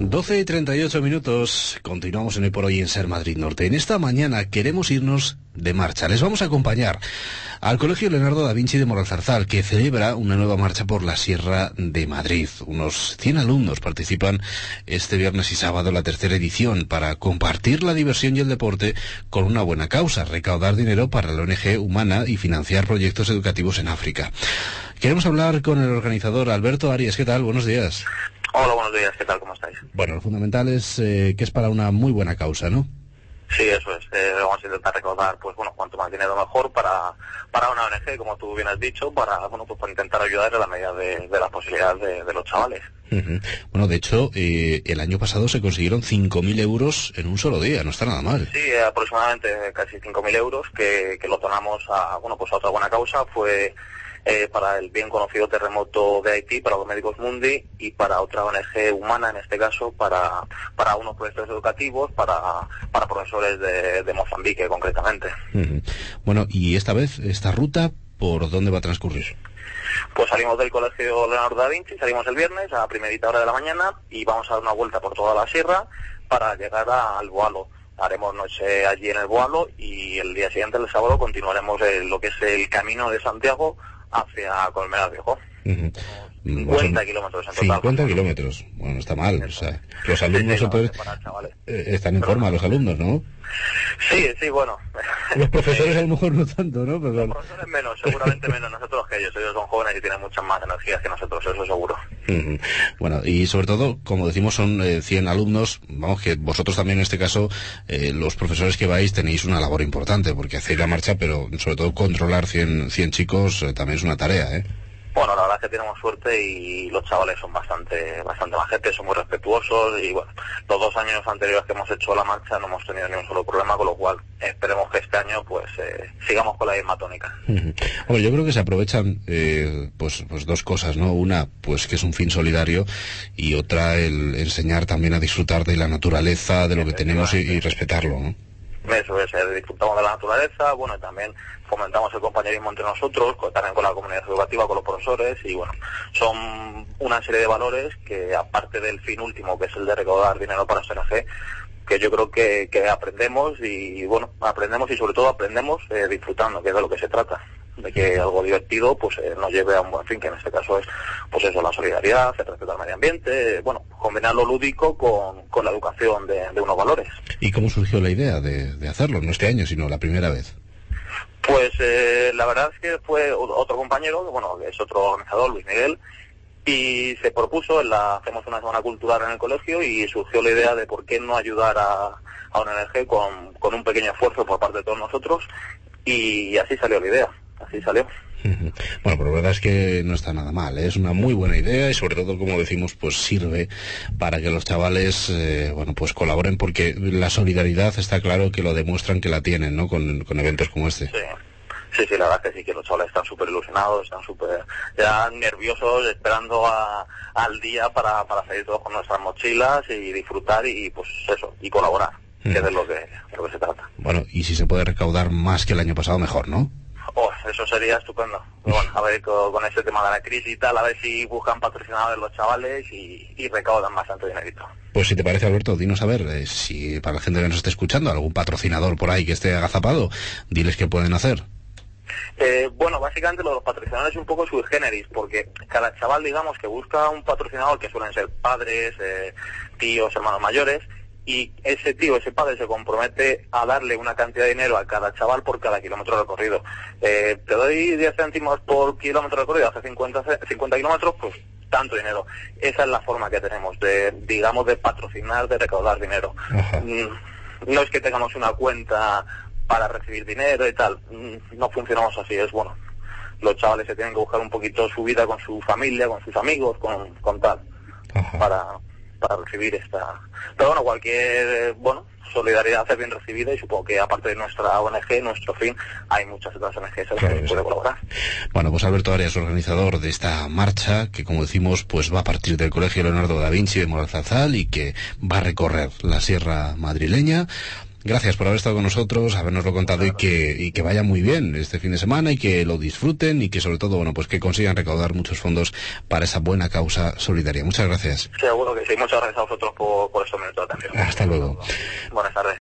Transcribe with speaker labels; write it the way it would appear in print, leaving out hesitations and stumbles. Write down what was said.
Speaker 1: 12:38, continuamos en Hoy por Hoy en Ser Madrid Norte. En esta mañana queremos irnos de marcha. Les vamos a acompañar al Colegio Leonardo da Vinci de Moralzarzal, que celebra una nueva marcha por la Sierra de Madrid. Unos 100 alumnos participan este viernes y sábado en la tercera edición para compartir la diversión y el deporte con una buena causa, recaudar dinero para la ONG Humana y financiar proyectos educativos en África. Queremos hablar con el organizador, Alberto Arias. ¿Qué tal? Buenos días.
Speaker 2: Hola, buenos días, ¿qué tal? ¿Cómo estáis?
Speaker 1: Bueno, lo fundamental es que es para una muy buena causa, ¿no?
Speaker 2: Sí, eso es. Vamos a intentar recaudar, pues bueno, cuanto más dinero mejor para una ONG, como tú bien has dicho, para intentar ayudar en la medida de las posibilidades de los chavales.
Speaker 1: Uh-huh. Bueno, de hecho, el año pasado se consiguieron 5.000 euros en un solo día, no está nada mal.
Speaker 2: Sí, aproximadamente casi 5.000 euros que lo donamos a otra buena causa. Fue para el bien conocido terremoto de Haití, para los Médicos Mundi, y para otra ONG Humana, en este caso, para unos proyectos educativos, para profesores de Mozambique, concretamente.
Speaker 1: Uh-huh. Bueno, y esta vez, esta ruta, ¿por dónde va a transcurrir?
Speaker 2: Pues salimos del Colegio Leonardo da Vinci, salimos el viernes a primerita hora de la mañana y vamos a dar una vuelta por toda la sierra para llegar al Boalo. Haremos noche allí en el Boalo y el día siguiente, el sábado, continuaremos lo que es el camino de Santiago hacia Colmenar Viejo.
Speaker 1: Uh-huh.
Speaker 2: 50 kilómetros en total.
Speaker 1: 50 kilómetros. Bueno, no está mal. O sea, los alumnos están en forma, los alumnos, ¿no?
Speaker 2: Sí, bueno.
Speaker 1: Los profesores a lo mejor no tanto, ¿no? Pero...
Speaker 2: Los profesores menos, seguramente menos nosotros que ellos. Ellos son jóvenes y tienen muchas más energías que nosotros, eso seguro.
Speaker 1: Uh-huh. Bueno, y sobre todo, como decimos, son 100 alumnos. Vamos, que vosotros también en este caso, los profesores que vais, tenéis una labor importante, porque hacéis la marcha, pero sobre todo controlar 100 chicos también es una tarea, ¿eh?
Speaker 2: Bueno, la verdad es que tenemos suerte y los chavales son bastante majetes, son muy respetuosos y bueno, los 2 años anteriores que hemos hecho la marcha no hemos tenido ni un solo problema, con lo cual esperemos que este año pues sigamos con la misma tónica.
Speaker 1: Hombre, yo creo que se aprovechan pues dos cosas, ¿no? Una, pues que es un fin solidario, y otra, el enseñar también a disfrutar de la naturaleza, de lo que tenemos y respetarlo, ¿no?
Speaker 2: Eso es, disfrutamos de la naturaleza, bueno, y también fomentamos el compañerismo entre nosotros, también con la comunidad educativa, con los profesores, y bueno, son una serie de valores que, aparte del fin último, que es el de recaudar dinero para ONG, que yo creo que aprendemos y sobre todo aprendemos disfrutando, que es de lo que se trata, de que algo divertido pues nos lleve a un buen fin, que en este caso es pues eso, la solidaridad, el respeto al medio ambiente, bueno, combinar lo lúdico con la educación de unos valores.
Speaker 1: ¿Y cómo surgió la idea de hacerlo? No este año, sino la primera vez.
Speaker 2: Pues la verdad es que fue otro compañero, bueno, que es otro organizador, Luis Miguel, y se propuso, hacemos una semana cultural en el colegio y surgió la idea de por qué no ayudar a una ONG con un pequeño esfuerzo por parte de todos nosotros, y así salió la idea, así salió.
Speaker 1: Bueno, pero la verdad es que no está nada mal, ¿eh? Es una muy buena idea y sobre todo, como decimos, pues sirve para que los chavales, pues colaboren, porque la solidaridad está claro que lo demuestran, que la tienen, ¿no? Con eventos como este.
Speaker 2: Sí, la verdad que sí, que los chavales están súper ilusionados, están súper ya nerviosos, esperando al día para salir todos con nuestras mochilas y disfrutar y pues eso, y colaborar, que es de lo que se trata.
Speaker 1: Bueno, y si se puede recaudar más que el año pasado, mejor, ¿no?
Speaker 2: Eso sería estupendo. Pero bueno, a ver con este tema de la crisis y tal, a ver si buscan patrocinadores los chavales y recaudan bastante dinerito.
Speaker 1: Pues si te parece, Alberto, dinos a ver, si para la gente que nos esté escuchando, algún patrocinador por ahí que esté agazapado, diles qué pueden hacer.
Speaker 2: Bueno, básicamente los patrocinadores es un poco sui generis, porque cada chaval, digamos, que busca un patrocinador, que suelen ser padres, tíos, hermanos mayores, y ese tío, ese padre se compromete a darle una cantidad de dinero a cada chaval por cada kilómetro recorrido. Te doy 10 céntimos por kilómetro recorrido, hace 50 kilómetros, pues tanto dinero. Esa es la forma que tenemos de patrocinar, de recaudar dinero. No es que tengamos una cuenta para recibir dinero y tal, no funcionamos así, es bueno. Los chavales se tienen que buscar un poquito su vida con su familia, con sus amigos, con tal, para recibir esta... Pero bueno, cualquier, solidaridad es bien recibida y supongo que aparte de nuestra ONG, nuestro fin, hay muchas otras ONGs en las que se puede colaborar.
Speaker 1: Bueno, pues Alberto Arias, organizador de esta marcha, que como decimos, pues va a partir del Colegio Leonardo da Vinci de Moralzarzal y que va a recorrer la sierra madrileña. gracias por haber estado con nosotros, habernoslo contado y que vaya muy bien este fin de semana y que lo disfruten y que sobre todo, bueno, pues que consigan recaudar muchos fondos para esa buena causa solidaria. Muchas gracias.
Speaker 2: Seguro que sí, muchas gracias a vosotros por estos minutos de atención.
Speaker 1: Hasta luego.
Speaker 2: Buenas tardes.